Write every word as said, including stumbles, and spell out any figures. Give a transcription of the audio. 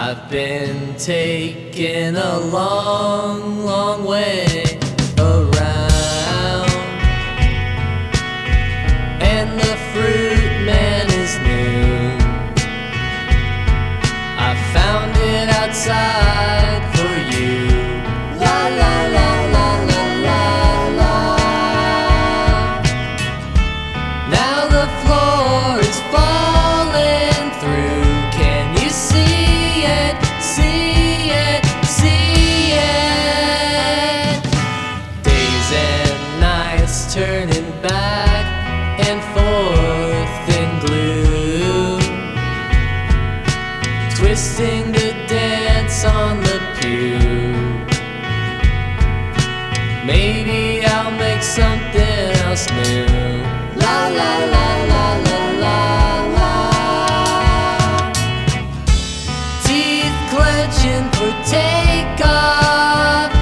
I've been taken a long, long way around, and the fruit man is new. I found it outside for you. La la la la la la la. Now the floor is falling through. Can you see it? See it? See it? Days and nights turning back and forth in glue, twisting to dance on the pew. Maybe I'll make something else new. La la la la la la la. Teeth clenching for takeoff,